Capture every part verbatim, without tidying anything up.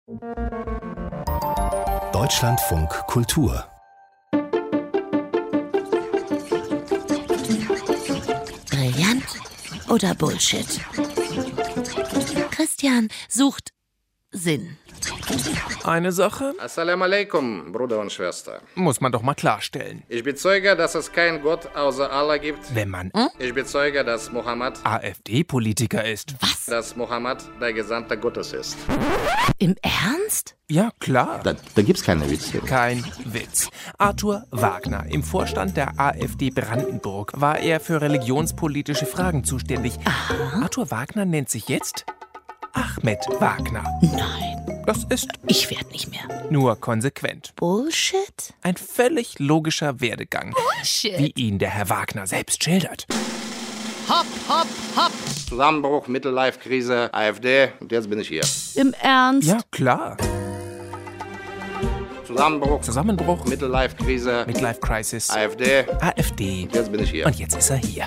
Deutschlandfunk Kultur. Brillant oder Bullshit? Christian sucht Sinn. Eine Sache Assalamu alaikum, Bruder und Schwester. muss man doch mal klarstellen. Ich bezeuge, dass es keinen Gott außer Allah gibt. Wenn man Ich bezeuge, dass Mohammed, AfD-Politiker ist. Was? dass Mohammed der Gesandte Gottes ist. Im Ernst? Ja, klar. Da, da gibt's keine Witze. Kein Witz. Arthur Wagner, im Vorstand der AfD Brandenburg, war er für religionspolitische Fragen zuständig. Arthur Wagner nennt sich jetzt Ahmed Wagner. Nein, Das ist ich werd nicht mehr. nur konsequent. Bullshit? Ein völlig logischer Werdegang, Bullshit. wie ihn der Herr Wagner selbst schildert. Hopp, hopp, hopp. Zusammenbruch, Midlife-Krise, AfD und jetzt bin ich hier. Im Ernst? Ja, klar. Zusammenbruch, Zusammenbruch, Midlife-Krise, Midlife Crisis, AfD, AfD. jetzt bin ich hier. Und jetzt ist er hier.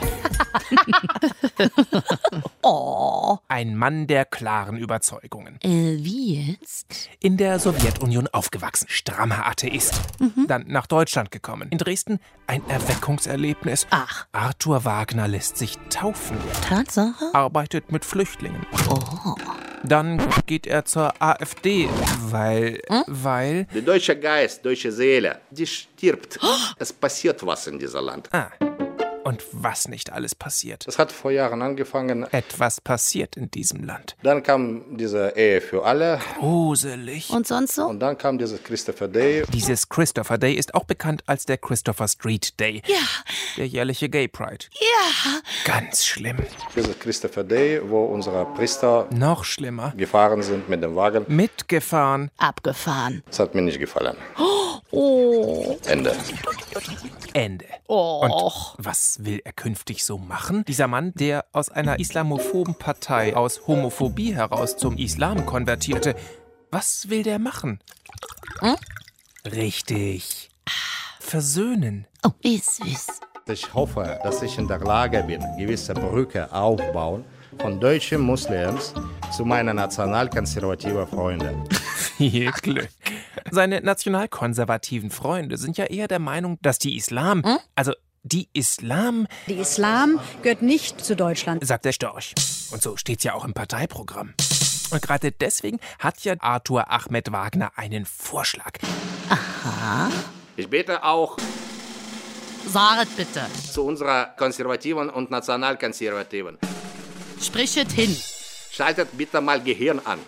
Oh. Ein Mann der klaren Überzeugungen. Äh, wie jetzt? In der Sowjetunion aufgewachsen, strammer Atheist. Dann nach Deutschland gekommen. In Dresden ein Erweckungserlebnis. Ach. Arthur Wagner lässt sich taufen, Tatsache? arbeitet mit Flüchtlingen. Oh. Dann geht er zur AfD, weil, weil, Der deutsche Geist, deutsche Seele, die stirbt. Es passiert was in diesem Land. ah, und was nicht alles passiert. Das hat vor Jahren angefangen. Etwas passiert in diesem Land. Dann kam diese Ehe für alle. Gruselig. Und sonst so? Und dann kam dieses Christopher Day. Dieses Christopher Day ist auch bekannt als der Christopher Street Day. Ja, Der jährliche Gay Pride. ja. Ganz schlimm. Dieses Christopher Day, wo unsere Priester Noch schlimmer. gefahren sind mit dem Wagen. Mitgefahren. Abgefahren. Das hat mir nicht gefallen. Oh. Ende. Ende. Och. Und was will er künftig so machen? Dieser Mann, der aus einer islamophoben Partei aus Homophobie heraus zum Islam konvertierte. Was will der machen? Hm? Richtig. Versöhnen. Oh, wie süß. Ich hoffe, dass ich in der Lage bin, gewisse Brücke aufbauen von deutschen Muslims zu meinen nationalkonservativen Freunden. Viel Glück. Seine nationalkonservativen Freunde sind ja eher der Meinung, dass die Islam, also die Islam, Die Islam gehört nicht zu Deutschland. sagt der Storch. Und so steht's ja auch im Parteiprogramm. Und gerade deswegen hat ja Arthur Ahmed Wagner einen Vorschlag. Ich bete auch Saget bitte. zu unserer Konservativen und Nationalkonservativen. Sprichet hin. Schaltet bitte mal Gehirn an.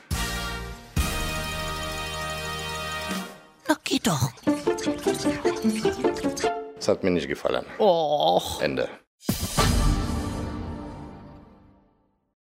Na, geht doch. Das hat mir nicht gefallen. Och. Ende.